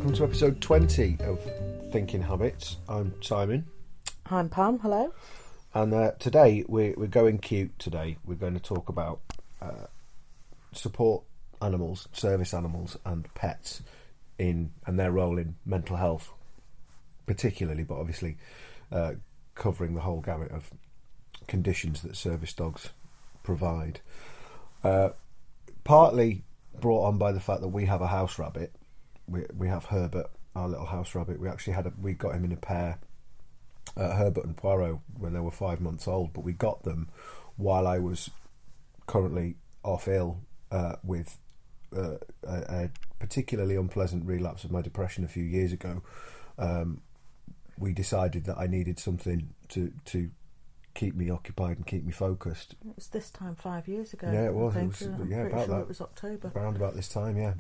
welcome to episode 20 of Thinking Habits. I'm Simon. I'm Pam, hello. And today, we're going cute today. We're going to talk about support animals, service animals and pets and their role in mental health, particularly, but obviously covering the whole gamut of conditions that service dogs provide. Partly brought on by the fact that we have a house rabbit. We have Herbert, our little house rabbit. We got him in a pair, Herbert and Poirot, when they were 5 months old. But we got them while I was currently off ill with a particularly unpleasant relapse of my depression a few years ago. We decided that I needed something to keep me occupied and keep me focused. It was this time 5 years ago. Yeah, it was. I'm pretty about sure that. It was October. Around about this time, yeah.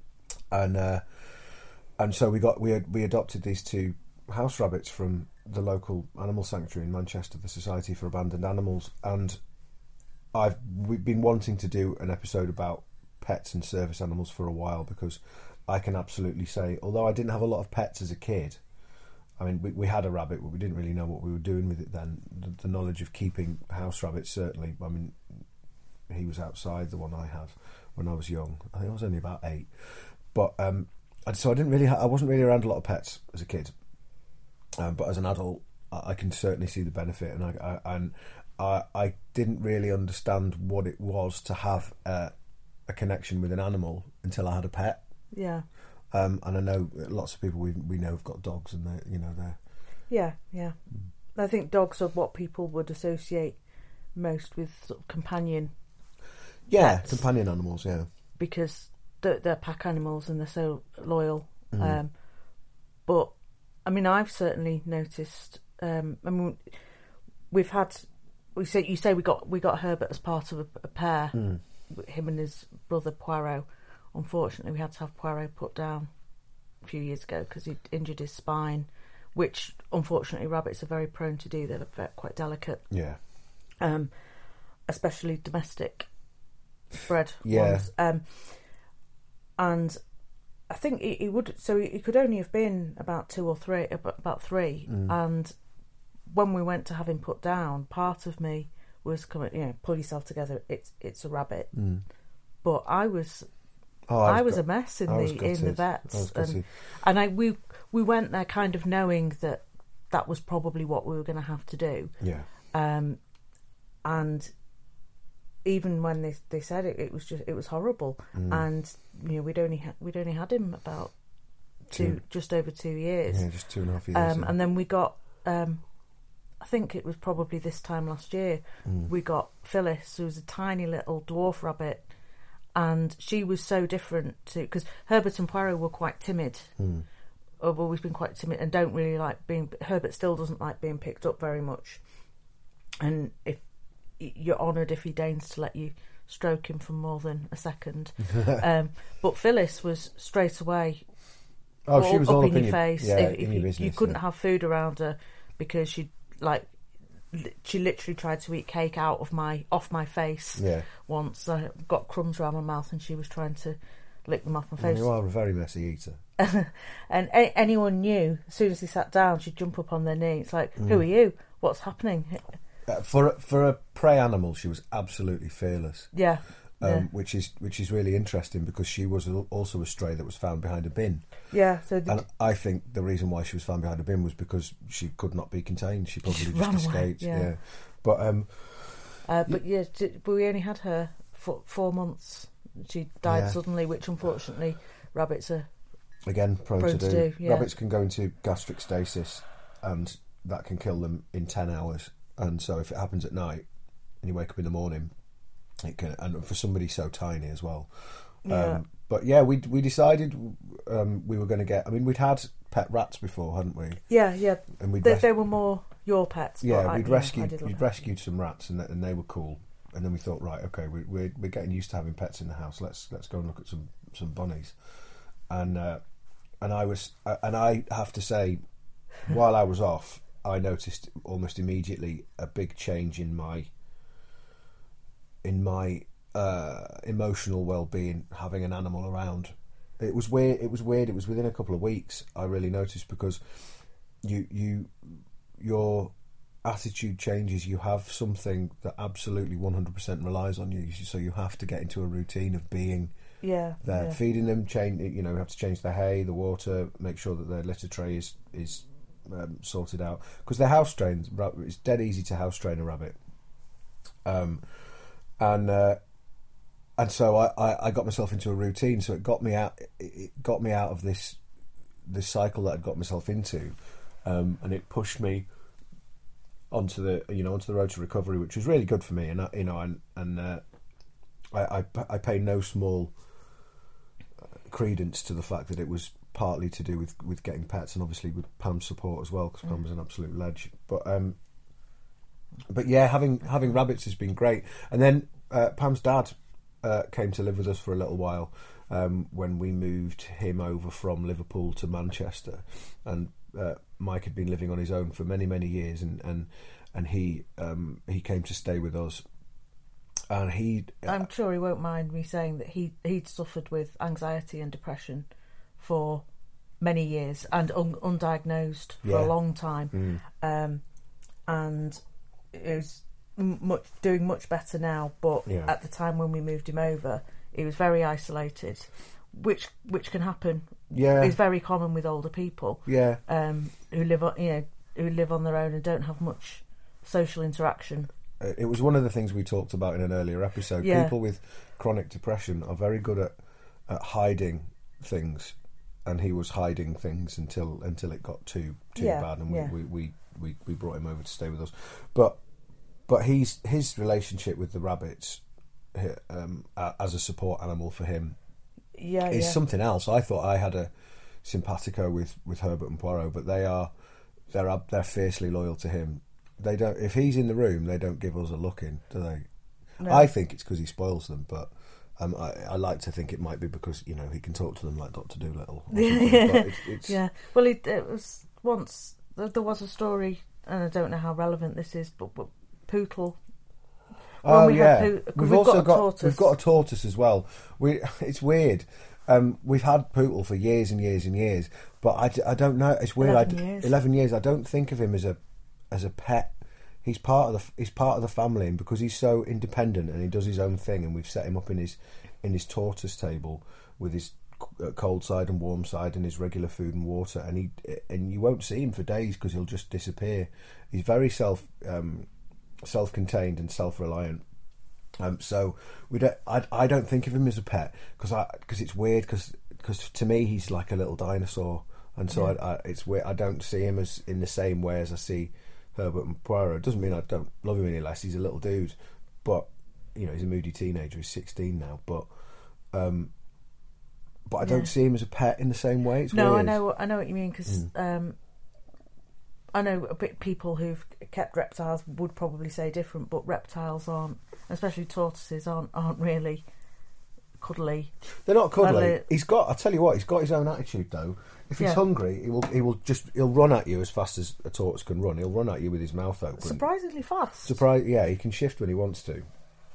And so we adopted these two house rabbits from the local animal sanctuary in Manchester, the Society for Abandoned Animals, and we've been wanting to do an episode about pets and service animals for a while, because I can absolutely say, although I didn't have a lot of pets as a kid, I mean, we had a rabbit, but we didn't really know what we were doing with it then. The knowledge of keeping house rabbits, certainly, I mean, he was outside, the one I had, when I was young. I think I was only about 8. But, so I wasn't really around a lot of pets as a kid. But as an adult, I can certainly see the benefit, and I didn't really understand what it was to have a connection with an animal until I had a pet. Yeah. And I know lots of people we know have got dogs, and they're Yeah. I think dogs are what people would associate most with sort of companion. Yeah, pets, companion animals. Yeah, because they're pack animals and they're so loyal. But I mean, I've certainly noticed. I mean, you say we got Herbert as part of a pair. Him and his brother Poirot. Unfortunately, we had to have Poirot put down a few years ago because he injured his spine, which unfortunately rabbits are very prone to do. They're quite delicate. Yeah. Especially domestic bred Yeah. ones. And I think he would. So he could only have been about 2 or 3, about 3. And when we went to have him put down, part of me was coming, pull yourself together. It's a rabbit. But I was a mess in the vets, and we went there kind of knowing that was probably what we were going to have to do. Yeah. And even when they said it was horrible, and we'd only had him about just over 2 years. Yeah, just 2.5 years. And then we got, I think it was probably this time last year, we got Phyllis, who was a tiny little dwarf rabbit. And she was so different because Herbert and Poirot were quite timid. Have always been quite timid and don't really like being. Herbert still doesn't like being picked up very much. And if you're honoured if he deigns to let you stroke him for more than a second. But Phyllis was straight away. She was all up in your face. Yeah, if in your business. You couldn't have food around her because she literally tried to eat cake off my face once. I got crumbs around my mouth and she was trying to lick them off my face. You are a very messy eater. And anyone knew, as soon as they sat down, she'd jump up on their knee. It's like, who are you? What's happening? For a prey animal, she was absolutely fearless. Yeah. Which is really interesting because she was also a stray that was found behind a bin. Yeah. And I think the reason why she was found behind a bin was because she could not be contained. She probably just escaped. Yeah. But we only had her for 4 months. She died suddenly, which unfortunately rabbits are again prone to do. Yeah. Rabbits can go into gastric stasis, and that can kill them in 10 hours. And so if it happens at night and you wake up in the morning, it can, and for somebody so tiny as well. But yeah, we decided we were going to get. I mean, we'd had pet rats before, hadn't we? Yeah. And they were more your pets. Yeah, we'd rescued some rats, and they were cool. And then we thought, right, okay, we're getting used to having pets in the house. Let's go and look at some bunnies. And I have to say, while I was off, I noticed almost immediately a big change in my emotional well-being having an animal around It was weird. It was within a couple of weeks I really noticed, because your attitude changes. You have something that absolutely 100% relies on you, so you have to get into a routine of being there, feeding them. You have to change the hay, the water, make sure that their litter tray is sorted out, because they're house trained. It's dead easy to house train a rabbit, and so I got myself into a routine. So it got me out. It got me out of this cycle that I'd got myself into, and it pushed me onto the road to recovery, which was really good for me. And I pay no small credence to the fact that it was partly to do with getting pets, and obviously with Pam's support as well, because Pam was an absolute ledge. But yeah, having rabbits has been great. And then Pam's dad came to live with us for a little while when we moved him over from Liverpool to Manchester, and Mike had been living on his own for many years, and he came to stay with us. And I'm sure he won't mind me saying that he'd suffered with anxiety and depression for many years, and undiagnosed for a long time, and is doing much better now. But at the time when we moved him over, he was very isolated, which can happen. Yeah, it's very common with older people. Yeah, who live on their own and don't have much social interaction. It was one of the things we talked about in an earlier episode. Yeah. People with chronic depression are very good at hiding things, and he was hiding things until it got too bad, and we brought him over to stay with us. But his relationship with the rabbits as a support animal for him is something else. I thought I had a simpatico with Herbert and Poirot, but they're fiercely loyal to him. They don't. If he's in the room, they don't give us a look in, do they? No. I think it's because he spoils them, but I like to think it might be because he can talk to them like Dr. Dolittle. Yeah. Well, it was once there was a story, and I don't know how relevant this is, but Pootle. We've got a tortoise as well. It's weird. We've had Pootle for years and years and years, but I don't know. It's weird. 11 years. I don't think of him as a pet. He's part of the family, and because he's so independent and he does his own thing, and we've set him up in his tortoise table with his cold side and warm side and his regular food and water, and you won't see him for days because he'll just disappear. He's very self-contained and self-reliant. So I don't think of him as a pet because it's weird because to me he's like a little dinosaur, and so it's weird. I don't see him as in the same way as I see Herbert and Poirot. It doesn't mean I don't love him any less. He's a little dude, but he's a moody teenager. He's 16 now, but I don't see him as a pet in the same way. It's weird. I know what you mean, because I know a bit people who've kept reptiles would probably say different, but reptiles aren't, especially tortoises aren't really cuddly. They're not cuddly. I'll tell you what, he's got his own attitude though. If he's hungry, he'll run at you as fast as a tortoise can run. He'll run at you with his mouth open. Surprisingly fast. He can shift when he wants to.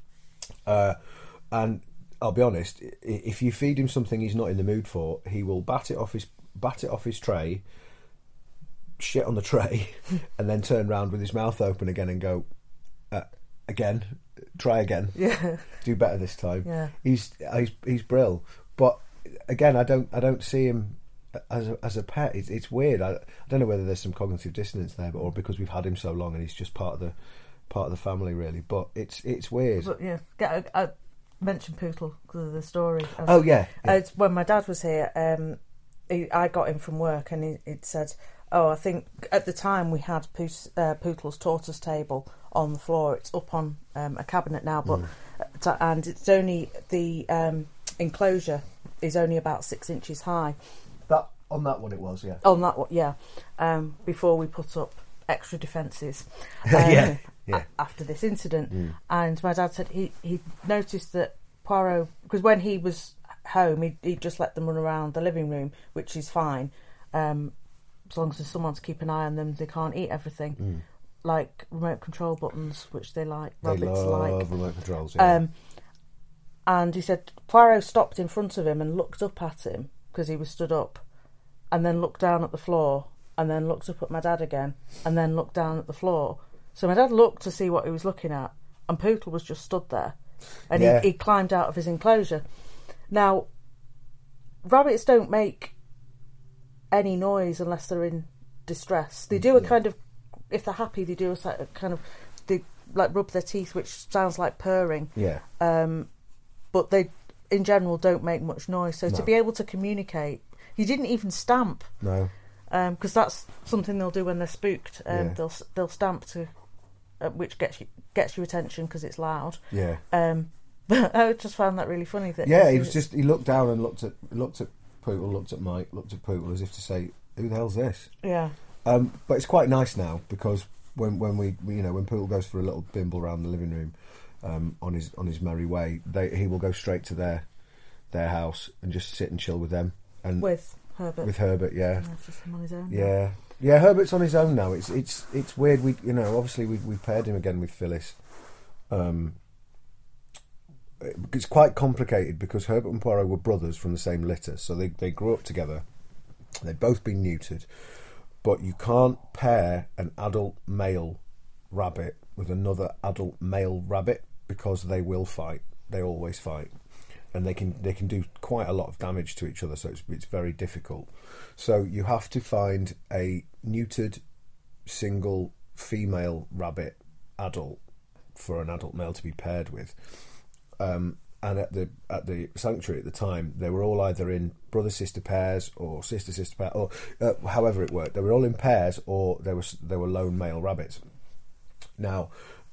And I'll be honest, if you feed him something he's not in the mood for, he will bat it off his tray, shit on the tray, and then turn around with his mouth open again and go, again, try again. Yeah. Do better this time. Yeah. He's brill. But again, I don't see him as a pet. It's weird. I don't know whether there's some cognitive dissonance there, or because we've had him so long and he's just part of the family, really. But it's weird. But I mentioned Pootle because of the story. It's when my dad was here. I got him from work, and it said, I think at the time we had Pootle's tortoise table on the floor. It's up on a cabinet now, but and it's only the enclosure is only about 6 inches high. On that one it was, yeah. On that one, yeah. Before we put up extra defences, after this incident, and my dad said he noticed that Poirot, because when he was home, he'd just let them run around the living room, which is fine. As long as there's someone to keep an eye on them, they can't eat everything. Like remote control buttons, which they like. Rabbits love remote controls, yeah. And he said Poirot stopped in front of him and looked up at him because he was stood up, and then looked down at the floor, and then looked up at my dad again, and then looked down at the floor. So my dad looked to see what he was looking at, and Pootle was just stood there, and he climbed out of his enclosure. Now, rabbits don't make any noise unless they're in distress. They do a kind of, if they're happy, they do a kind of, they like rub their teeth, which sounds like purring. Yeah. But they, in general, don't make much noise. So to be able to communicate, he didn't even stamp. No. Because that's something they'll do when they're spooked. They'll stamp to, which gets your attention because it's loud. Yeah. But I just found that really funny. That he looked down and looked at Pootle, looked at Mike, looked at Pootle as if to say, "Who the hell's this?" Yeah. But it's quite nice now because when Pootle goes for a little bimble around the living room, on his merry way, he will go straight to their house and just sit and chill with them. And with Herbert, yeah. That's just him on his own. Yeah. Herbert's on his own now. It's weird. We obviously we paired him again with Phyllis. It's quite complicated because Herbert and Poirot were brothers from the same litter, so they grew up together. They've both been neutered, but you can't pair an adult male rabbit with another adult male rabbit because they will fight. They always fight, and they can do quite a lot of damage to each other. So it's very difficult. So you have to find a neutered single female rabbit adult for an adult male to be paired with. And at the sanctuary at the time, they were all either in brother-sister pairs or sister-sister pair, or however it worked. They were all in pairs, or they were lone male rabbits. Now,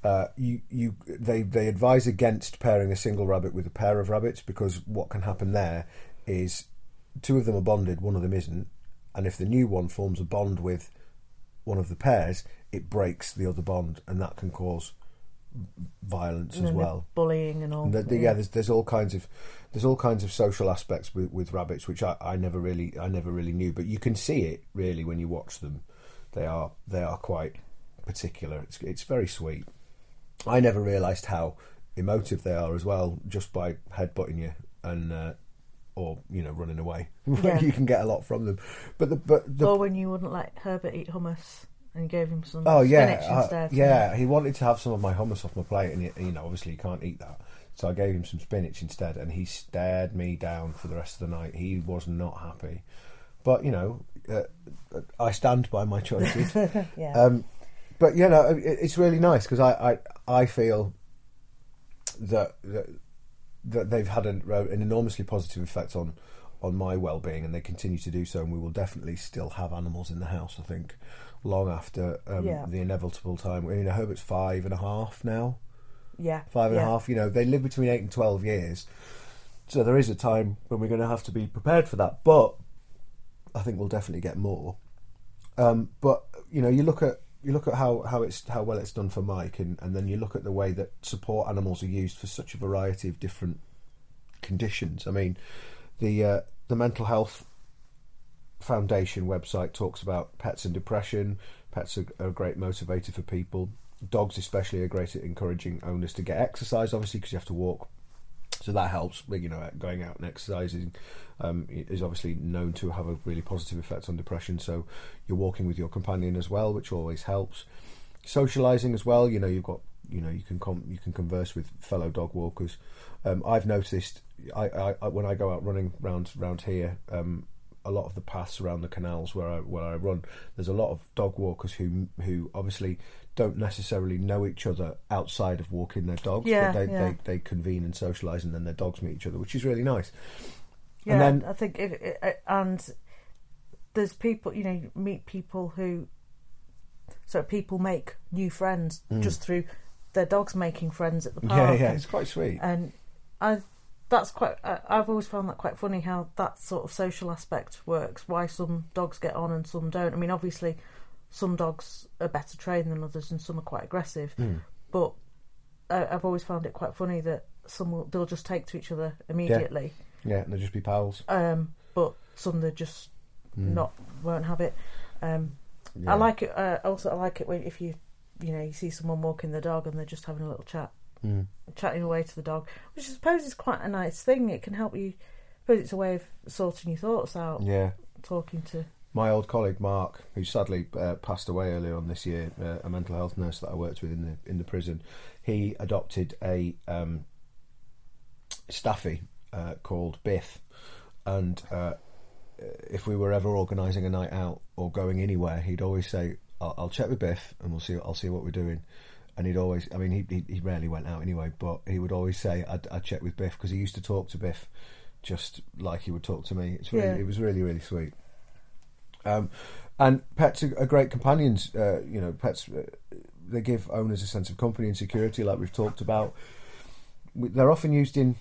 they advise against pairing a single rabbit with a pair of rabbits because what can happen there is two of them are bonded, one of them isn't, and if the new one forms a bond with one of the pairs, it breaks the other bond, and that can cause violence as well, bullying and all. There's all kinds of social aspects with rabbits, which I never really knew, but you can see it really when you watch them. They are quite particular. It's very sweet. I never realised how emotive they are as well, just by headbutting you and or running away. You can get a lot from them. Or when you wouldn't let Herbert eat hummus. And you gave him some spinach instead. He wanted to have some of my hummus off my plate, and obviously you can't eat that. So I gave him some spinach instead, and he stared me down for the rest of the night. He was not happy, but I stand by my choices. Yeah. But it's really nice because I feel that they've had an enormously positive effect on my well-being, and they continue to do so. And we will definitely still have animals in the house, I think, long after the inevitable time. Herbert's 5.5 now. Yeah. 5.5. They live between 8 and 12 years. So there is a time when we're going to have to be prepared for that. But I think we'll definitely get more. But you look at how well it's done for Mike, and then you look at the way that support animals are used for such a variety of different conditions. I mean, the Mental Health Foundation website talks about pets and depression. Pets are a great motivator for people. Dogs especially are great at encouraging owners to get exercise, obviously, because you have to walk. So that helps. Going out and exercising is obviously known to have a really positive effect on depression. So you're walking with your companion as well, which always helps. Socialising as well. You've got you can converse with fellow dog walkers. I've noticed I when I go out running round here, a lot of the paths around the canals where I run, there's a lot of dog walkers who obviously don't necessarily know each other outside of walking their dogs, but they convene and socialise, and then their dogs meet each other, which is really nice. Yeah, and then, I think and there's people, you meet people who, so people make new friends just through their dogs making friends at the park. Yeah, it's quite sweet. And I've always found that quite funny how that sort of social aspect works, why some dogs get on and some don't. I mean, obviously some dogs are better trained than others and some are quite aggressive, but I've always found it quite funny that they'll just take to each other immediately. Yeah, and they'll just be pals. But some they just won't have it. I like it. Also, I like it when if you see someone walking the dog and they're just having a little chat, chatting away to the dog, which I suppose is quite a nice thing. It can help you suppose it's a way of sorting your thoughts out. Yeah. Talking to my old colleague Mark, who sadly passed away earlier on this year, a mental health nurse that I worked with in the prison, he adopted a staffy called Biff, and if we were ever organising a night out or going anywhere, he'd always say, "I'll check with Biff, and I'll see what we're doing." And he'd always, I mean, he rarely went out anyway, but he would always say, "I'd check with Biff," because he used to talk to Biff just like he would talk to me. It was really, really sweet. And pets are great companions. Pets, they give owners a sense of company and security, like we've talked about. They're often used in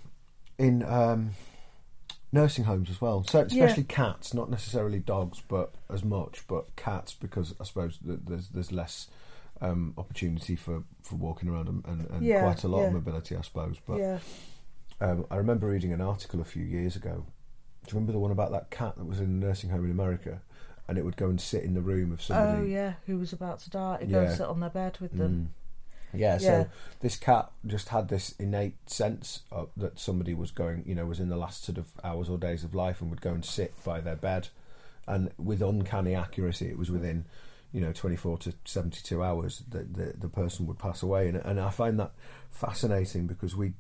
nursing homes as well, so especially cats, not necessarily dogs, but as much, but cats, because I suppose there's less opportunity for walking around and quite a lot of mobility, I suppose. But I remember reading an article a few years ago. Do you remember the one about that cat that was in a nursing home in America, and it would go and sit in the room of somebody? Oh yeah, who was about to die. It'd go and sit on their bed with them. So this cat just had this innate sense that somebody was going, was in the last sort of hours or days of life, and would go and sit by their bed, and with uncanny accuracy, it was within 24 to 72 hours that the person would pass away. And I find that fascinating, because we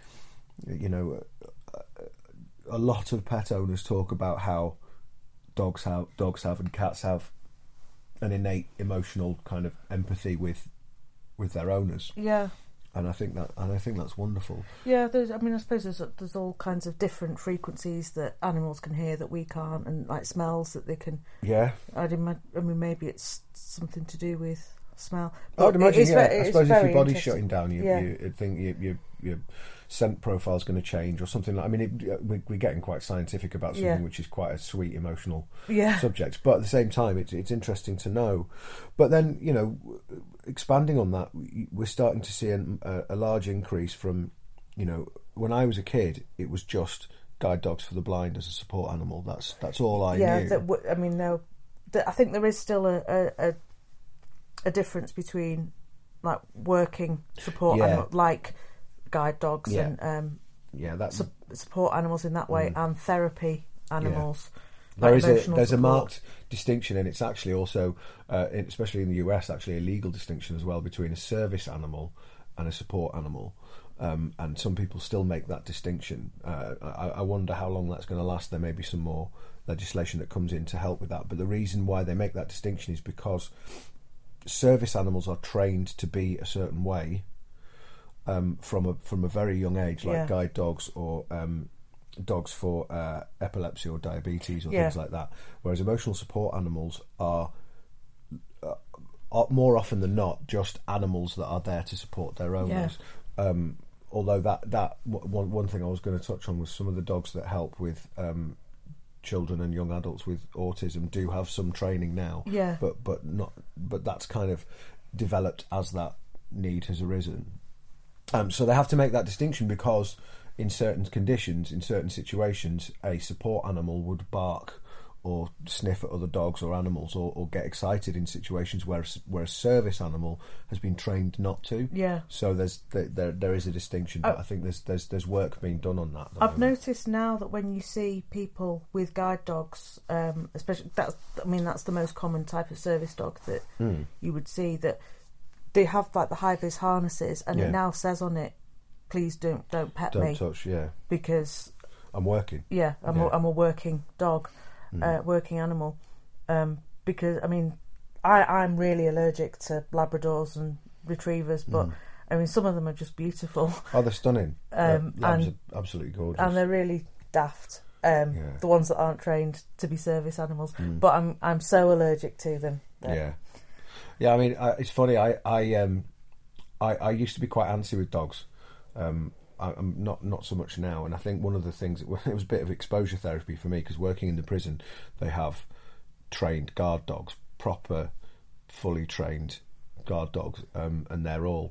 a lot of pet owners talk about how dogs have and cats have an innate emotional kind of empathy with their owners. Yeah. And I think that's wonderful. Yeah, I suppose there's all kinds of different frequencies that animals can hear that we can't, and like smells that they can. Yeah. I mean, maybe it's something to do with smell. I'd imagine. I suppose if your body's shutting down, you think your scent profile's going to change or something like. I mean, we're getting quite scientific about something which is quite a sweet emotional subject, but at the same time, it's interesting to know. But then, expanding on that, we're starting to see a large increase from, when I was a kid, it was just guide dogs for the blind as a support animal. That's all I knew. I think there is still a difference between like working support animals, like guide dogs and support animals in that way, and therapy animals. There's a marked distinction, and it's actually also, especially in the US, actually a legal distinction as well between a service animal and a support animal. And some people still make that distinction. I wonder how long that's going to last. There may be some more legislation that comes in to help with that. But the reason why they make that distinction is because service animals are trained to be a certain way from a very young age, like guide dogs or dogs for epilepsy or diabetes or things like that. Whereas emotional support animals are more often than not just animals that are there to support their owners. Although that one thing I was going to touch on was some of the dogs that help with children and young adults with autism do have some training now. But that's kind of developed as that need has arisen. So they have to make that distinction, because in certain conditions, in certain situations, a support animal would bark or sniff at other dogs or animals, or get excited in situations where a service animal has been trained not to. Yeah. So there is a distinction, but I think there's work being done on that. I've noticed now that when you see people with guide dogs, especially that's the most common type of service dog that you would see, that they have like the high-vis harnesses, and it now says on it, "Please don't pet me. Don't touch." Yeah. Because I'm working. Yeah, I'm a working dog. Working animal, because I'm really allergic to Labradors and Retrievers, but some of them are just beautiful. Oh, they're stunning. Labs are absolutely gorgeous, and they're really daft. The ones that aren't trained to be service animals, but I'm so allergic to them. Yeah. I mean, it's funny. I used to be quite antsy with dogs. I'm not so much now, and I think one of the things, it was a bit of exposure therapy for me, because working in the prison, they have trained guard dogs, proper, fully trained guard dogs, and they're all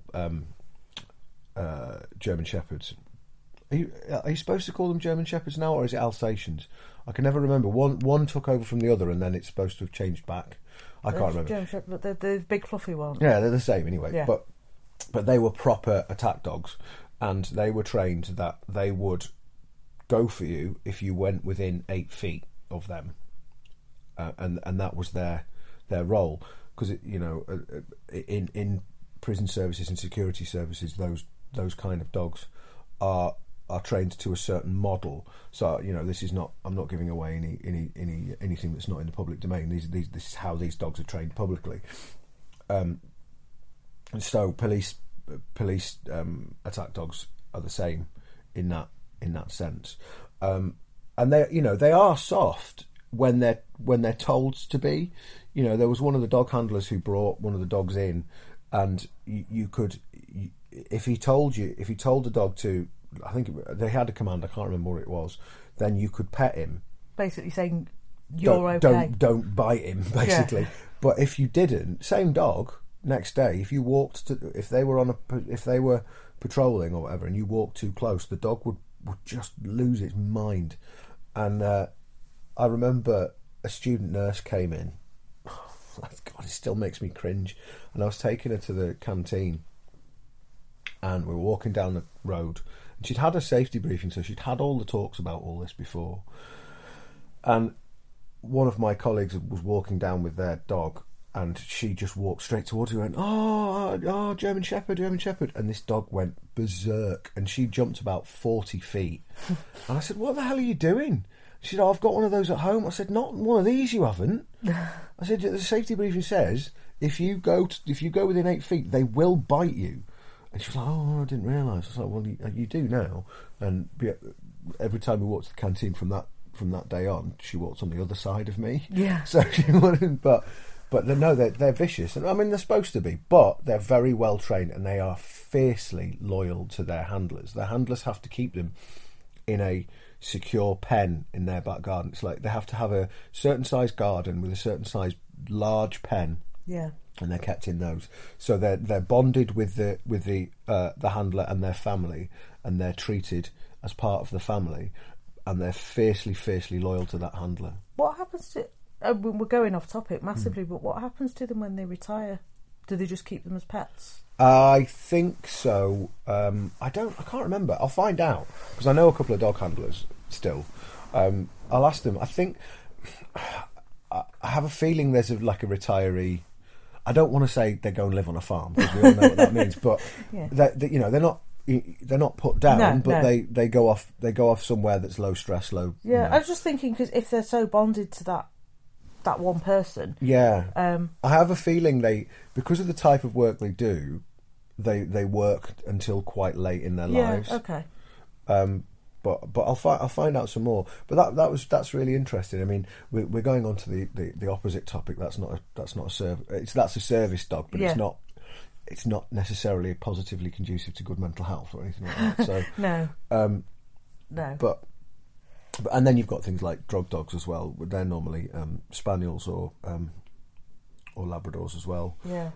German Shepherds. Are you supposed to call them German Shepherds now, or is it Alsatians? I can never remember. One took over from the other, and then it's supposed to have changed back. I can't remember. German Shepherd, but they're the big fluffy ones. Yeah, they're the same anyway. Yeah. But they were proper attack dogs. And they were trained that they would go for you if you went within 8 feet of them, and that was their role. Because in prison services and security services, those kind of dogs are trained to a certain model. So this is not. I'm not giving away anything that's not in the public domain. This is how these dogs are trained publicly. And so police attack dogs are the same in that sense. And they are soft when they're told to be. There was one of the dog handlers who brought one of the dogs in, and you could, if he told the dog to, I think they had a command, I can't remember what it was, then you could pet him, basically saying you're okay, don't bite him, basically. Yeah. But if you didn't, same dog, next day, if they were patrolling or whatever, and you walked too close, the dog would just lose its mind. And I remember a student nurse came in. God, it still makes me cringe. And I was taking her to the canteen, and we were walking down the road, and she'd had a safety briefing, so she'd had all the talks about all this before. And one of my colleagues was walking down with their dog, and she just walked straight towards her and went, oh, German Shepherd. And this dog went berserk, and she jumped about 40 feet. And I said, what the hell are you doing? She said, I've got one of those at home. I said, not one of these, you haven't. I said, the safety briefing says if you go within 8 feet, they will bite you. And she was like, oh, I didn't realise. I was like, well, you do now. And every time we walked to the canteen from that day on, she walked on the other side of me. Yeah. So she wouldn't, but no, they're vicious. And I mean, they're supposed to be, but they're very well trained, and they are fiercely loyal to their handlers. Their handlers have to keep them in a secure pen in their back garden. It's like they have to have a certain size garden with a certain size large pen. Yeah. And they're kept in those. So they're bonded with the handler and their family, and they're treated as part of the family, and they're fiercely loyal to that handler. What happens to? We're going off topic massively, but what happens to them when they retire? Do they just keep them as pets? I think so. I can't remember. I'll find out, because I know a couple of dog handlers still. I'll ask them. I think I have a feeling there's a retiree. I don't want to say they go and live on a farm, because we all know what that means. But yeah. They're not put down, but they go off somewhere that's low stress, low. Yeah, I was just thinking, because if they're so bonded to that one person. Yeah. I have a feeling because of the type of work they do, they work until quite late in their lives. Okay. But I'll find out some more. But that's really interesting. I mean, we're going on to the opposite topic. That's not a service. That's a service dog, but yeah. It's not necessarily positively conducive to good mental health or anything like that. So no. No. But and then you've got things like drug dogs as well. They're normally spaniels or Labradors as well. Yeah.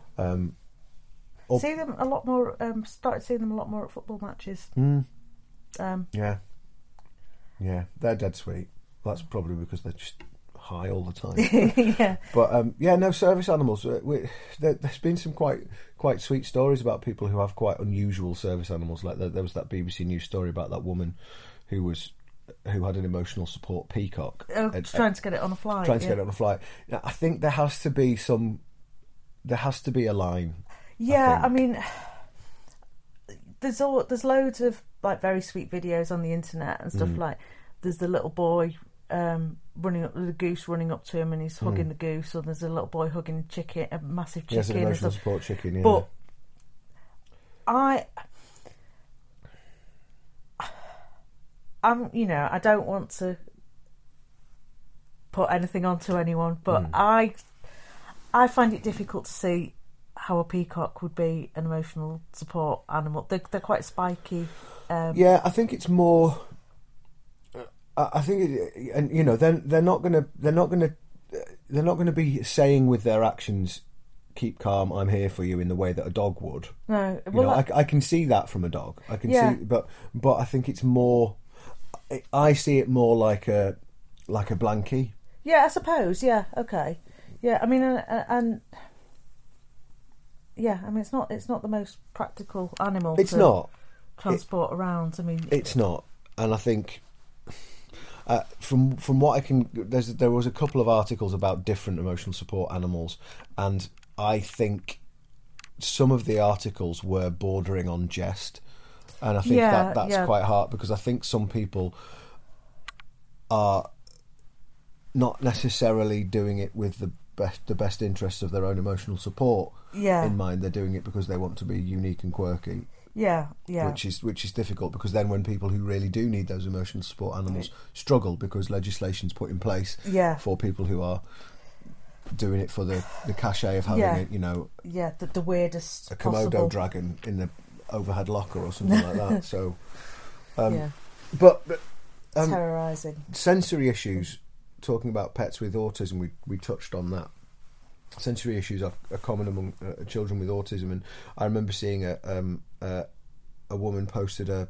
See them a lot more. Started seeing them a lot more at football matches. Yeah. Yeah, they're dead sweet. That's probably because they're just high all the time. Yeah. But service animals. There's been some quite sweet stories about people who have quite unusual service animals. Like there was that BBC News story about that woman who had an emotional support peacock. Trying to get it on a flight. Now, I think there has to be a line. Yeah, I mean, there's loads of very sweet videos on the internet and stuff. Like there's the little boy running up with a goose, running up to him, and he's hugging the goose. Or there's a little boy hugging a massive chicken. Yes, an emotional support chicken. Yeah. But I don't want to put anything onto anyone, but I find it difficult to see how a peacock would be an emotional support animal. They're quite spiky. I think it's more. I think, they're not going to be saying with their actions, "Keep calm, I'm here for you," in the way that a dog would. No, I can see that from a dog. I can see, but I think it's more. I see it more like a blankie. Yeah, I suppose. Yeah, okay. Yeah, I mean, it's not the most practical animal. It's not transport around. I mean, it's not, and I think From what I can, there was a couple of articles about different emotional support animals, and I think some of the articles were bordering on jest, and I think that's quite hard, because I think some people are not necessarily doing it with the best interests of their own emotional support in mind. They're doing it because they want to be unique and quirky. Yeah. Which is difficult, because then when people who really do need those emotional support animals struggle because legislation's put in place for people who are doing it for the cachet of having it, the weirdest a Komodo possible dragon in the overhead locker or something like that. So, but terrorising sensory issues. Talking about pets with autism, we touched on that. Sensory issues are common among children with autism, and I remember seeing a woman posted a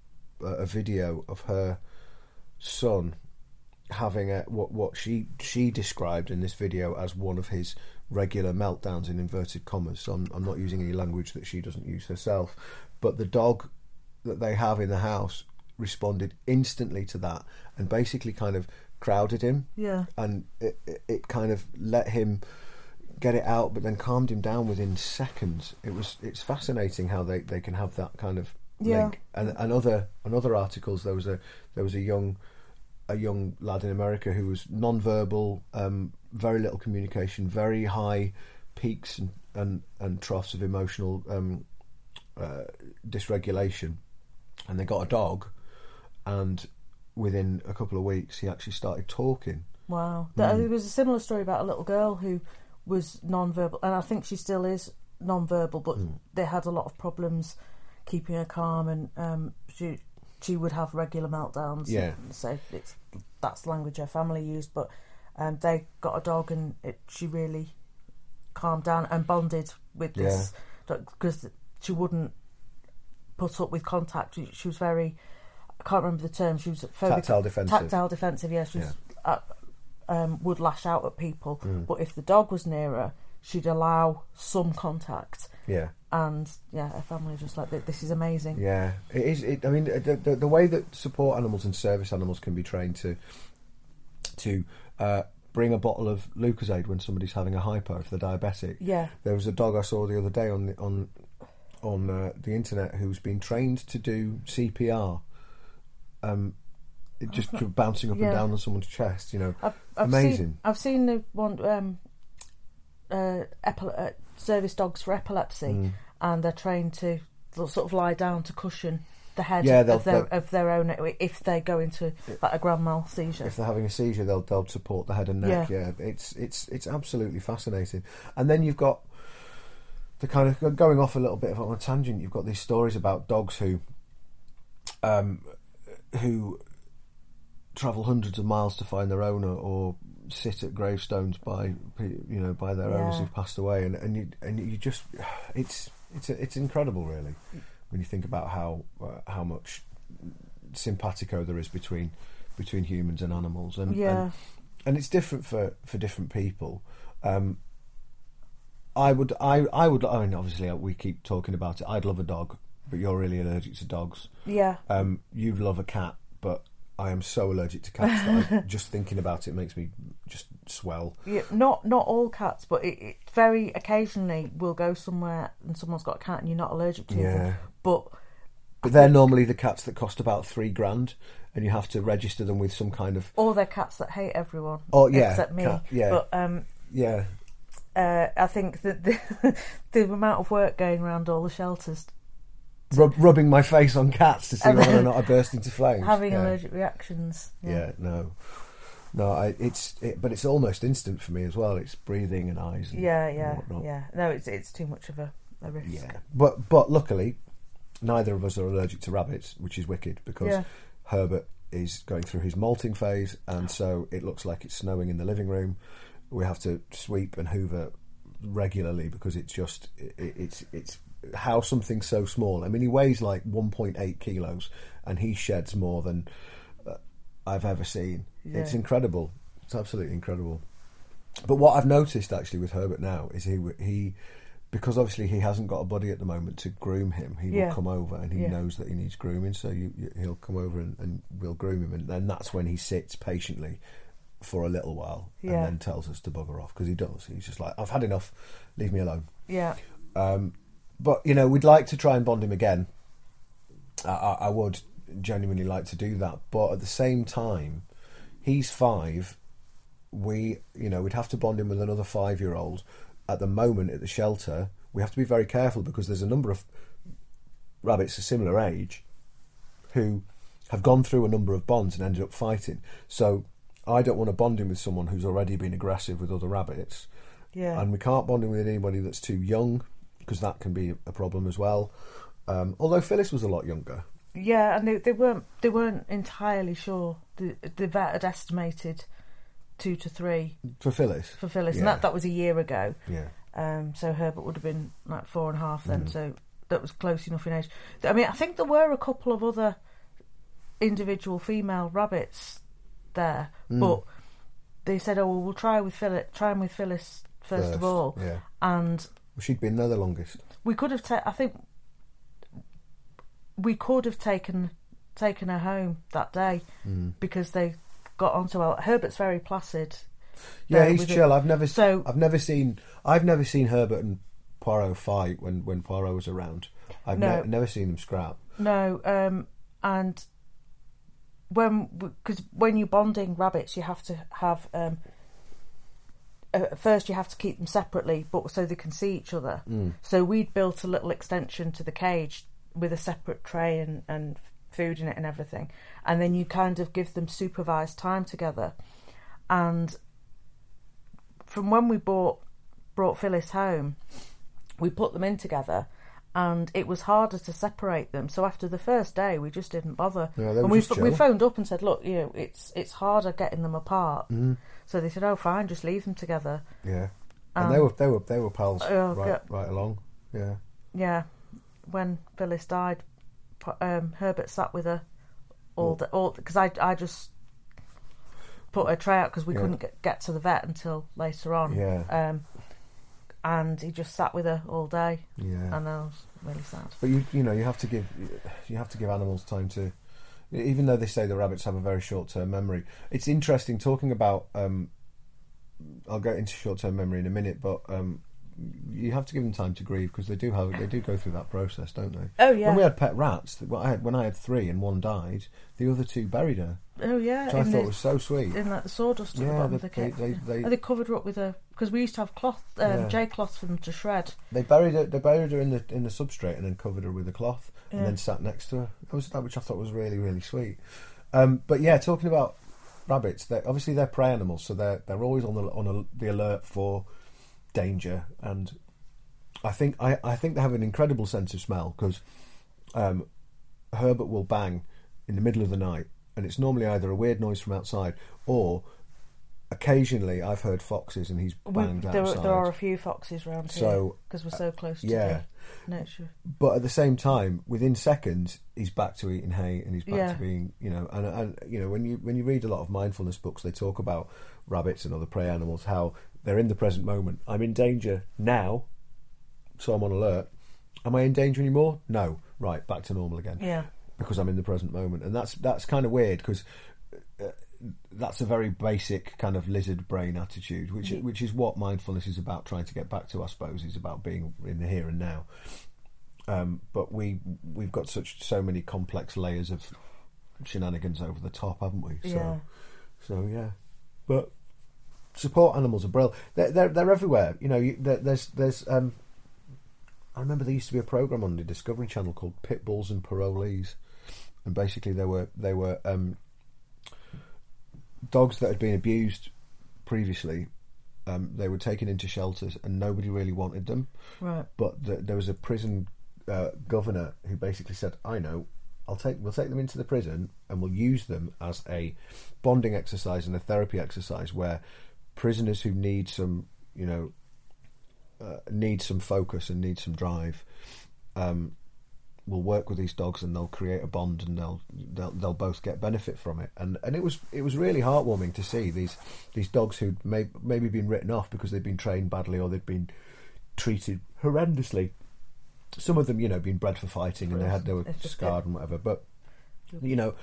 video of her son having what she described in this video as one of his regular meltdowns, in inverted commas. So I'm not using any language that she doesn't use herself, but the dog that they have in the house responded instantly to that and basically kind of crowded him, and it kind of let him get it out, but then calmed him down within seconds. It's fascinating how they can have that kind of link. And other articles, there was a young lad in America who was non-verbal, very little communication, very high peaks and troughs of emotional dysregulation, and they got a dog, and within a couple of weeks he actually started talking. Wow. There was a similar story about a little girl who was non-verbal, and I think she still is non-verbal, but they had a lot of problems keeping her calm, and she would have regular meltdowns. So that's the language her family used, but they got a dog, and she really calmed down and bonded with this dog, because she wouldn't put up with contact. She was very, I can't remember the term, she was tactile defensive. She was would lash out at people, but if the dog was near her, she'd allow some contact. And her family just like, this is amazing. It is. I mean, the way that support animals and service animals can be trained to bring a bottle of Lucozade when somebody's having a hypo, if they're diabetic. There was a dog I saw the other day on the internet who's been trained to do CPR. Just bouncing up and down on someone's chest, amazing. I've seen the one service dogs for epilepsy, and they're trained to sort of lie down to cushion the head of their own if they go into like a grand mal seizure. If they're having a seizure, they'll support the head and neck. It's absolutely fascinating. And then you've got the kind of, going off a little bit on a tangent, you've got these stories about dogs who travel hundreds of miles to find their owner, or sit at gravestones by their owners who've passed away, and you just it's incredible, really, when you think about how much simpatico there is between humans and animals, and it's different for different people. I mean, obviously we keep talking about it. I'd love a dog, but you're really allergic to dogs. You'd love a cat, but I am so allergic to cats that just thinking about it makes me just swell. Not all cats, but it very occasionally will go somewhere and someone's got a cat and you're not allergic to them. But they're normally the cats that cost about $3,000, and you have to register them with some kind of. Or they're cats that hate everyone. Except me. But I think that the amount of work going around all the shelters. Rubbing my face on cats to see whether or not I burst into flames. Having allergic reactions. No, but it's almost instant for me as well. It's breathing and eyes. And whatnot. No, it's too much of a risk. But luckily, neither of us are allergic to rabbits, which is wicked, because Herbert is going through his molting phase, and so it looks like it's snowing in the living room. We have to sweep and hoover regularly because it's how something so small. I mean, he weighs like 1.8 kilos, and he sheds more than I've ever seen. It's incredible. It's absolutely incredible. But what I've noticed actually with Herbert now is he because obviously he hasn't got a buddy at the moment to groom him, he will come over, and he knows that he needs grooming, so he'll come over and we'll groom him, and then that's when he sits patiently for a little while and then tells us to bugger off, because he does. He's just like, I've had enough, leave me alone. Yeah. But, we'd like to try and bond him again. I would genuinely like to do that, but at the same time, he's 5. We'd have to bond him with another 5-year-old. At the moment at the shelter, we have to be very careful, because there's a number of rabbits a similar age who have gone through a number of bonds and ended up fighting. So I don't want to bond him with someone who's already been aggressive with other rabbits. Yeah. And we can't bond him with anybody that's too young, because that can be a problem as well. Although Phyllis was a lot younger. Yeah, and they weren't entirely sure. The vet had estimated 2 to 3 for Phyllis. And that was a year ago. Yeah. So Herbert would have been like 4.5 then. So that was close enough in age. I mean, I think there were a couple of other individual female rabbits there, but they said, "Oh, well, we'll try him with Phyllis first of all." Yeah. And she'd been there the longest. We could have. I think we could have taken her home that day because they got on so well. Herbert's very placid. Yeah, he's chill. I've never seen Herbert and Poirot fight when Poirot was around. I've never seen them scrap. No, and when you're bonding rabbits, you have to have first you have to keep them separately, but so they can see each other. So we'd built a little extension to the cage with a separate tray and food in it and everything, and then you kind of give them supervised time together. And from when we brought Phyllis home, we put them in together, and it was harder to separate them. So after the first day, we just didn't bother. Yeah, and we phoned up and said, look, it's harder getting them apart. So they said, oh, fine, just leave them together. Yeah, and they were pals right along. Yeah. Yeah, when Phyllis died, Herbert sat with her because I just put her tray out because we couldn't get to the vet until later on. Yeah. And he just sat with her all day. Yeah. And I was really sad. But you have to give animals time to, even though they say the rabbits have a very short-term memory. It's interesting talking about. I'll get into short-term memory in a minute, but you have to give them time to grieve, because they do go through that process, don't they? Oh yeah. When we had pet rats, when I had 3 and one died, the other 2 buried her. Oh yeah. Which I thought was so sweet. In the sawdust at the bottom of the kit. They covered her up with because we used to have cloth, J cloth for them to shred. They buried her in the substrate and then covered her with a cloth and then sat next to her. That was that, which I thought was really, really sweet. But yeah, talking about rabbits, obviously they're prey animals, so they're always on the alert for danger, and I think they have an incredible sense of smell, because Herbert will bang in the middle of the night, and it's normally either a weird noise from outside, or occasionally I've heard foxes and he's banged outside. There are a few foxes around here because we're so close to the nature. But at the same time, within seconds, he's back to eating hay, and he's back to being, and when you read a lot of mindfulness books, they talk about rabbits and other prey animals, how they're in the present moment. I'm in danger now, so I'm on alert. Am I in danger anymore? No. Right, back to normal again. Yeah. Because I'm in the present moment, and that's kind of weird, because that's a very basic kind of lizard brain attitude, which is what mindfulness is about, trying to get back to. I suppose is about being in the here and now. But we've got so many complex layers of shenanigans over the top, haven't we? So yeah, but support animals are brilliant. They're everywhere. There's I remember there used to be a program on the Discovery Channel called Pit Bulls and Parolees, and basically they were dogs that had been abused previously. They were taken into shelters and nobody really wanted them. Right. But there was a prison governor who basically said, "I know, we'll take them into the prison and we'll use them as a bonding exercise and a therapy exercise, where prisoners who need some, need some focus and need some drive, will work with these dogs, and they'll create a bond, and they'll both get benefit from it." And it was really heartwarming to see these dogs who'd maybe been written off because they'd been trained badly, or they'd been treated horrendously. Some of them, you know, been bred for fighting and they were scarred and whatever. But you know,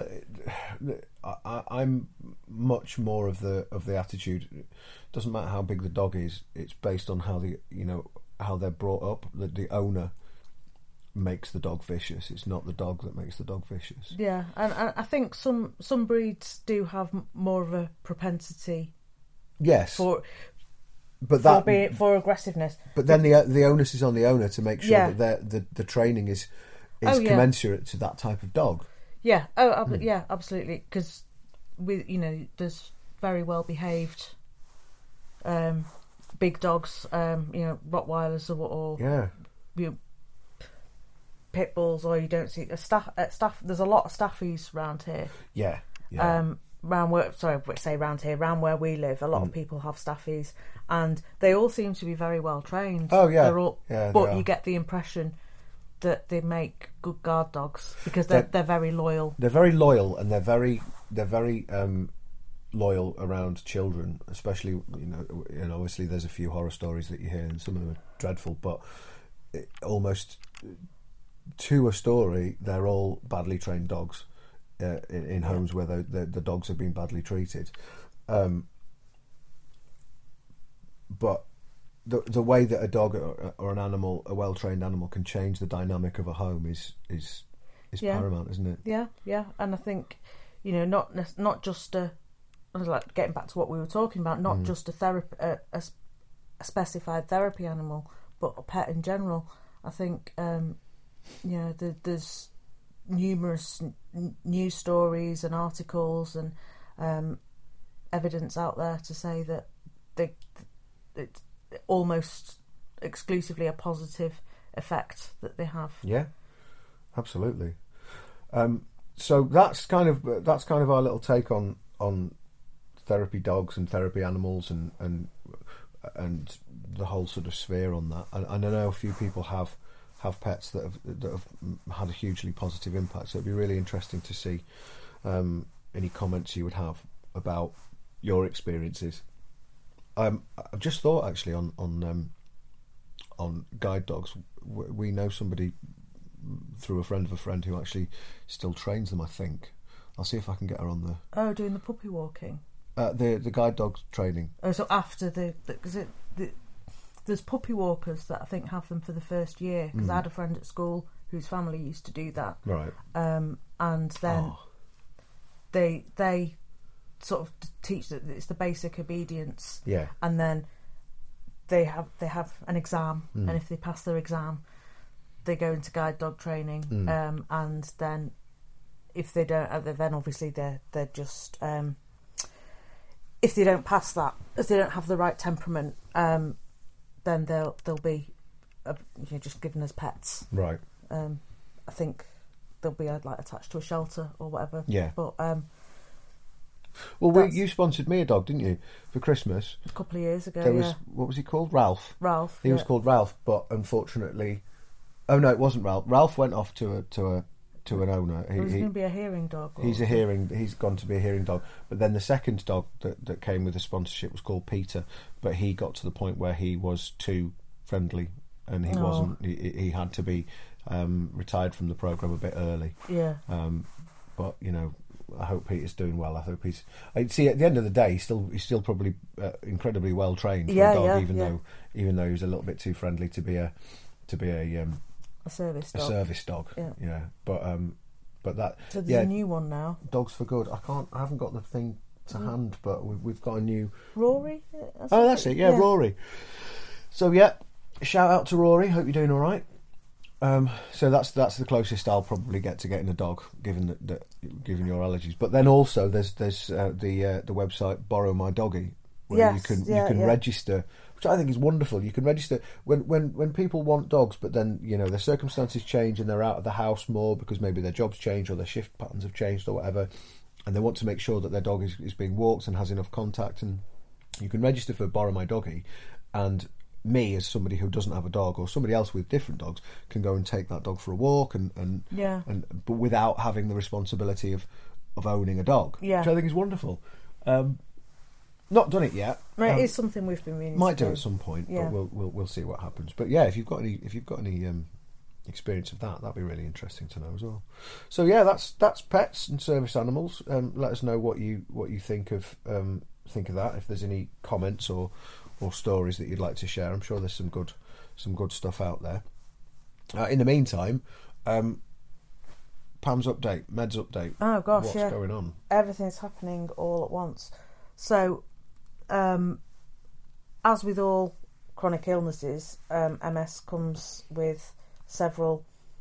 I'm much more of the attitude. It doesn't matter how big the dog is; it's based on how how they're brought up. The owner makes the dog vicious. It's not the dog that makes the dog vicious. Yeah, and I think some breeds do have more of a propensity. Yes, for aggressiveness. But then the onus is on the owner to make sure that the training is commensurate to that type of dog. Yeah. Yeah, absolutely. Because there's very well behaved big dogs, Rottweilers or pit bulls, or you don't see a staff. There's a lot of staffies around here. Yeah. Around where we live, a lot of people have staffies, and they all seem to be very well trained. Oh yeah, but you get the impression that they make good guard dogs because they're very loyal. They're very loyal, and they're very loyal around children, especially and obviously there's a few horror stories that you hear, and some of them are dreadful, but almost to a story, they're all badly trained dogs. In homes where the dogs have been badly treated, but the way that a dog or an animal, a well trained animal, can change the dynamic of a home is paramount, isn't it? Yeah, and I think not just like getting back to what we were talking about, not just a specified therapy animal, but a pet in general. I think there's numerous news stories and articles and evidence out there to say that it's almost exclusively a positive effect that they have. Yeah, absolutely. So that's kind of our little take on therapy dogs and therapy animals and the whole sort of sphere on that. And I know a few people have pets that have had a hugely positive impact. So it'd be really interesting to see any comments you would have about your experiences. I've just thought actually on guide dogs. We know somebody through a friend of a friend who actually still trains them. I think I'll see if I can get her on the. Oh, doing the puppy walking. The guide dog training. Oh, so after there's puppy walkers that I think have them for the first year, because I had a friend at school whose family used to do that. Right. And then they sort of teach that it's the basic obedience. Yeah. And then they have an exam, and if they pass their exam, they go into guide dog training. And then if they don't, then obviously they're just if they don't pass that, if they don't have the right temperament, then they'll be just given as pets. Right. I think they'll be like attached to a shelter or whatever. Yeah. But well, you sponsored me a dog, didn't you, for Christmas? A couple of years ago. What was he called? Ralph. Ralph. He was called Ralph, but unfortunately, oh no, it wasn't Ralph. Ralph went off to an owner. He's going to be a hearing dog. He's gone to be a hearing dog. But then the second dog that came with the sponsorship was called Peter, but he got to the point where he was too friendly, and he wasn't. He had to be retired from the programme a bit early. Yeah. But I hope Peter's doing well. I hope he's. I see. At the end of the day, he's still probably incredibly well trained for a dog, even though he was a little bit too friendly to be a service dog. A service dog. Yeah. But that. So there's a new one now. Dogs for Good. I haven't got the thing to hand, but we've got a new. Rory. That's it. Yeah, Rory. So shout out to Rory. Hope you're doing all right. So that's the closest I'll probably get to getting a dog, given your allergies. But then also there's the website Borrow My Doggy, where you can register, which I think is wonderful. You can register when people want dogs, but then their circumstances change and they're out of the house more because maybe their jobs change or their shift patterns have changed or whatever, and they want to make sure that their dog is being walked and has enough contact, and you can register for Borrow My Doggy, and me, as somebody who doesn't have a dog, or somebody else with different dogs, can go and take that dog for a walk but without having the responsibility of owning a dog, which I think is wonderful. Not done it yet. It is something we've been meaning. Might to do at some point, yeah. but we'll see what happens. But yeah, if you've got any experience of that, that'd be really interesting to know as well. So yeah, that's pets and service animals. Let us know what you think of that. If there's any comments or stories that you'd like to share, I'm sure there's some good stuff out there. In the meantime, Pam's update, Med's update. Oh gosh, what's going on? Everything's happening all at once. So, as with all chronic illnesses, MS comes with several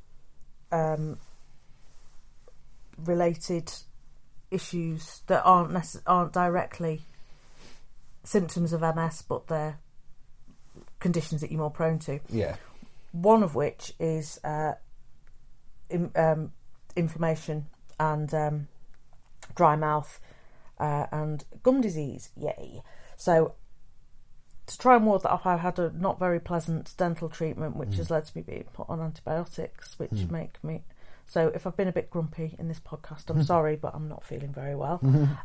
related issues that aren't directly symptoms of MS, but they're conditions that you're more prone to. Yeah. One of which is inflammation and dry mouth and gum disease. Yay! So to try and ward that off, I had a not very pleasant dental treatment, which has led to me being put on antibiotics, which make me... So if I've been a bit grumpy in this podcast, I'm sorry, but I'm not feeling very well.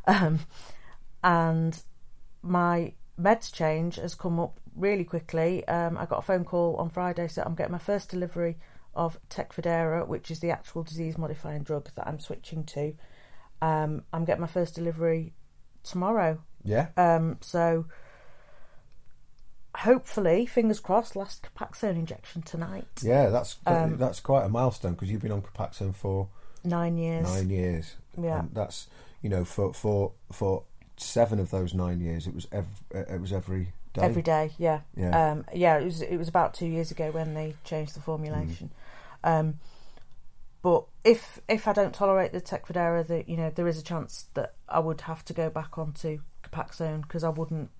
And my meds change has come up really quickly. I got a phone call on Friday, so I'm getting my first delivery of Tecfidera, which is the actual disease-modifying drug that I'm switching to. I'm getting my first delivery tomorrow. Yeah. So hopefully, fingers crossed, last Copaxone injection tonight. Yeah, that's quite a milestone, because you've been on Copaxone for 9 years. 9 years. Yeah. And that's, for 7 of those 9 years, it was every day. Every day, yeah. Yeah. It was about 2 years ago when they changed the formulation. But if I don't tolerate the Tecfidera, there is a chance that I would have to go back onto Copaxone, because I wouldn't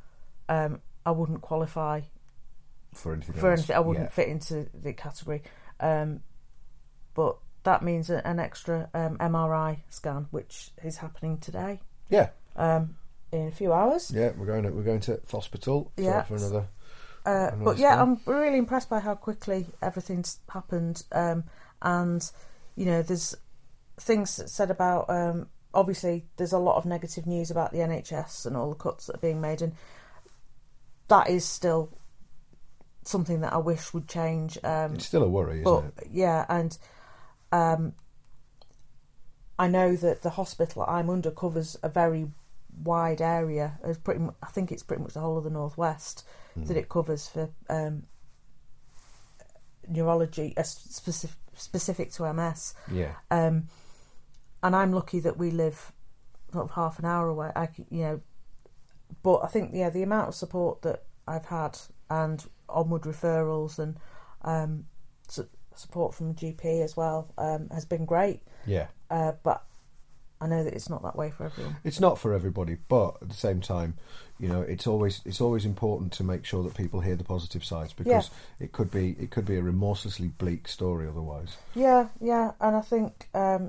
qualify for anything else. I wouldn't fit into the category. But that means an extra MRI scan, which is happening today. Yeah. In a few hours. Yeah, we're going to the hospital for another. But yeah, I'm really impressed by how quickly everything's happened. And there's things said about. Obviously, there's a lot of negative news about the NHS and all the cuts that are being made, and that is still something that I wish would change. It's still a worry, isn't it? Yeah, and I know that the hospital I'm under covers a very wide area. I think it's pretty much the whole of the northwest that it covers for neurology, specific to MS. Yeah. And I'm lucky that we live sort of half an hour away. But I think the amount of support that I've had and onward referrals and support from the GP as well has been great. Yeah. But I know that it's not that way for everyone. It's not for everybody, but at the same time, it's always important to make sure that people hear the positive sides, because it could be a remorselessly bleak story otherwise. Yeah, and I think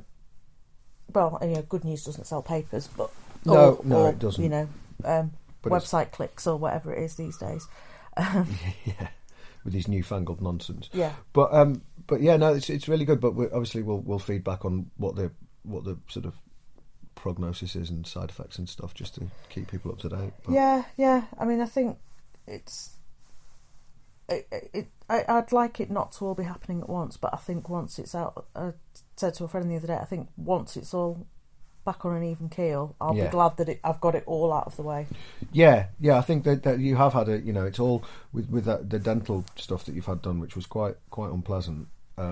good news doesn't sell papers, but no, it doesn't. Website clicks or whatever it is these days. Yeah, with these newfangled nonsense. Yeah, but yeah, no, it's really good. But we'll feed back on what the sort of prognosis is and side effects and stuff, just to keep people up to date. But yeah. I mean, I think I'd like it not to all be happening at once, but I think once it's out, I said to a friend the other day, I think once it's all back on an even keel, I'll be glad that I've got it all out of the way. Yeah, I think that you have had it's all with the dental stuff that you've had done, which was quite unpleasant.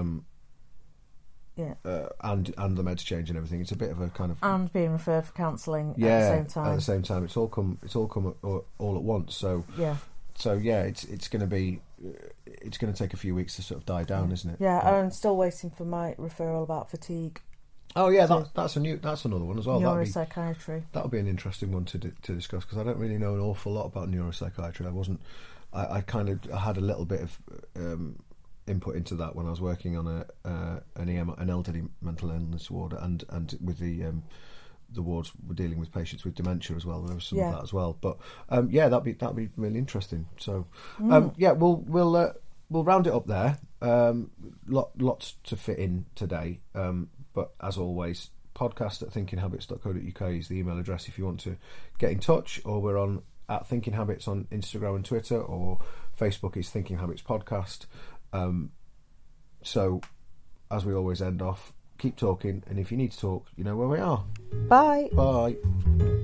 Yeah. And the meds change and everything. It's a bit of a kind of, and being referred for counselling at the same time. At the same time, it's all come all at once. So yeah. It's going to take a few weeks to sort of die down, isn't it? Yeah, I'm still waiting for my referral about fatigue. Oh yeah, that's another one as well. Neuropsychiatry. That'll be an interesting one to discuss, because I don't really know an awful lot about neuropsychiatry. I had a little bit of input into that when I was working on an elderly mental illness ward, and with the wards were dealing with patients with dementia as well. There was some of that as well. But that'd be really interesting. So we'll round it up there. Lots to fit in today. But as always, podcast@thinkinghabits.co.uk is the email address if you want to get in touch, or we're on at Thinking Habits on Instagram and Twitter, or Facebook is Thinking Habits Podcast. So, as we always end off, keep talking, and if you need to talk, you know where we are. Bye. Bye.